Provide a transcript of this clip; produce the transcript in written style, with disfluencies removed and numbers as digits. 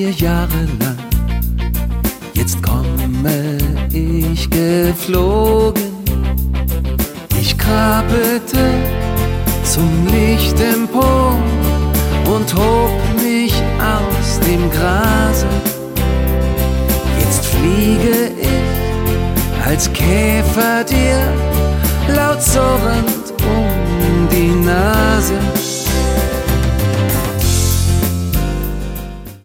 mir jahrelang. Jetzt komme ich geflogen. Ich krabbelte zum Licht empor und hob mich aus dem Grase. Jetzt fliege ich als Käfer dir laut surrend um die Nase.